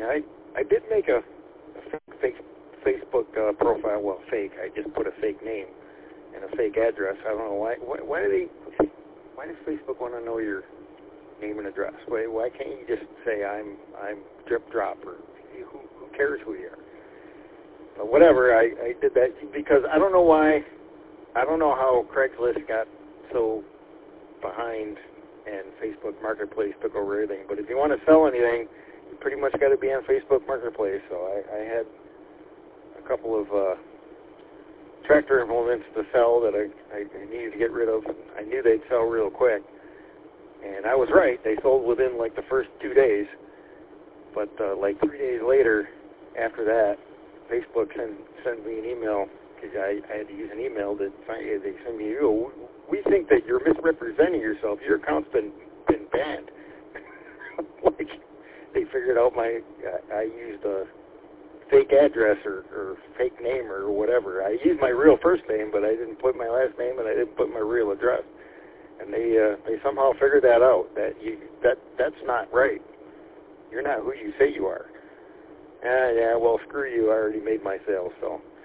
Yeah, I did make a fake Facebook profile. Well, fake. I just put a fake name and a fake address. I don't know why. Why does Facebook want to know your name and address? Why can't you just say I'm Drip Drop, or who cares who you are? But whatever. I did that because I don't know why. I don't know how Craigslist got so behind and Facebook Marketplace took over everything. But if you want to sell anything, you pretty much got to be on Facebook Marketplace. So I had a couple of tractor implements to sell that I needed to get rid of. I knew they'd sell real quick. And I was right. They sold within like the first 2 days. But like 3 days later, after that, Facebook sent me an email, because I had to use an email that they sent me, we think that you're misrepresenting yourself. Your account's been banned. Like, they figured out I used a fake address or fake name or whatever. I used my real first name, but I didn't put my last name, and I didn't put my real address. And they somehow figured that out, that's not right. You're not who you say you are. Yeah, well, screw you. I already made my sale, so